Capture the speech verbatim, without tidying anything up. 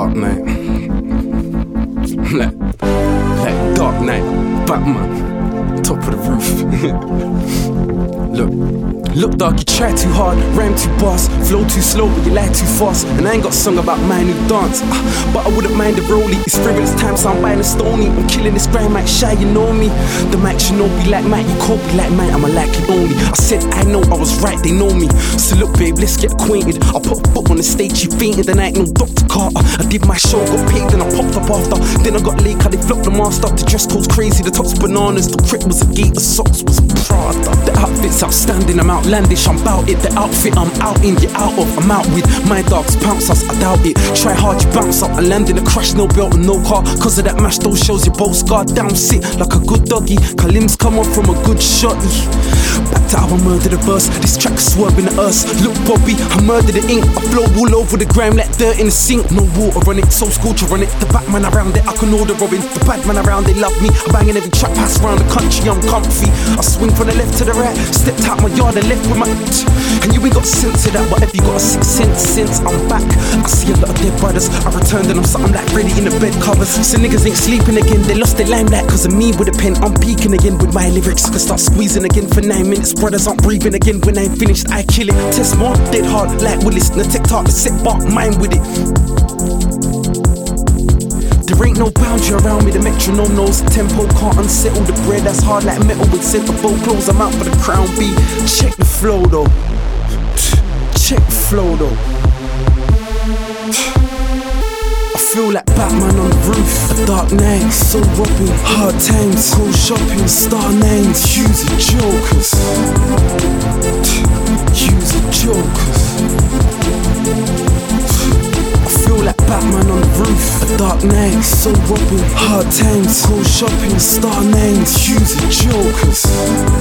Dark Knight. like, like Dark Knight, Batman, top of the roof. Look. Look dog, you try too hard, rhyme too fast, flow too slow, but you lie too fast. And I ain't got a song about man who dance, uh, but I wouldn't mind the rollie. It's frivolous time, so I'm buying a stony. I'm killing this grind, Mike Shy, you know me. The mic should know be like Mike, you can't be like mine, I'm a like you only. I said I know, I was right, they know me. So look babe, let's get acquainted. I put a foot on the stage, she fainted, and I ain't no Doctor Carter. I did my show, got paid, then I popped up after. Then I got late, cause they flopped the master. The dress code's crazy, the top's bananas. The print was a gate, the socks was Prada. The outfit's outstanding, I'm outlandish, I'm bout it. The outfit I'm out in, you're out of, I'm out with. My dogs pounce us, I doubt it. Try hard, you bounce up. I land in a crash, no belt and no car. Cause of that mash, those shows you both scarred down. Sit like a good doggy. Kalim's come on from a good shotty. Back to how I murdered the verse. This track is swerving the earth. Look Bobby, I murdered the ink. I flow all over the grime like dirt in the sink. No water on it, so school to run it. The Batman around it, I can order Robin. The bad man around, they love me. I'm banging every trap pass around the country, I'm comfy. I swing from the left to the right. Stepped out my yard and left with my... And you ain't got sense of that, but if you got a sixth sense since I'm back, I see a lot of dead brothers. I returned and I'm something like ready in the bed covers. So niggas ain't sleeping again, they lost their limelight cause of me with a pen. I'm peaking again with my lyrics. I can start squeezing again for nine minutes. Brothers aren't breathing again when I ain't finished, I kill it. Test more, dead hard like Willis. The TikTok, the set bar, mine with it. There ain't no boundary around me, the metronome knows the tempo can't unsettle the bread. That's hard like metal with centerfold clothes. I'm out for the crown B. Check the flow though. Check the flow though. I feel like Batman on the roof. A dark night, so robbing. Hard times, cool shopping. Star names, use the jokers. Use the jokers. Like Batman on the roof, a dark night, so robbing. Hard times, cool shopping, star names, use the jokers.